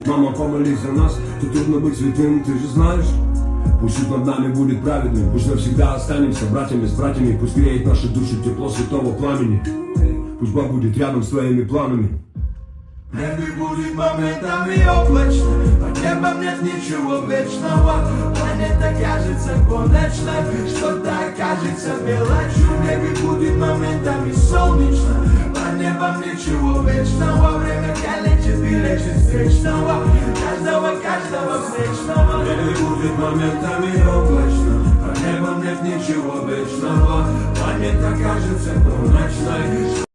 Мама, помолись за нас, тут трудно быть святым, ты же знаешь. Пусть суд над нами будет праведным, пусть навсегда останемся братьями с братьями, пусть греет наши души тепло святого пламени, пусть Бог будет рядом с твоими планами. Небо будет моментами облачно, под небом нет ничего вечного. Планета кажется конечной, что-то кажется мелочью. Небо будет моментами солнечно, под небом ничего вечного. Время калечит и лечит встречного, каждого встречного. Небо будет моментами облачно, под небом нет ничего вечного. Планета кажется конечной.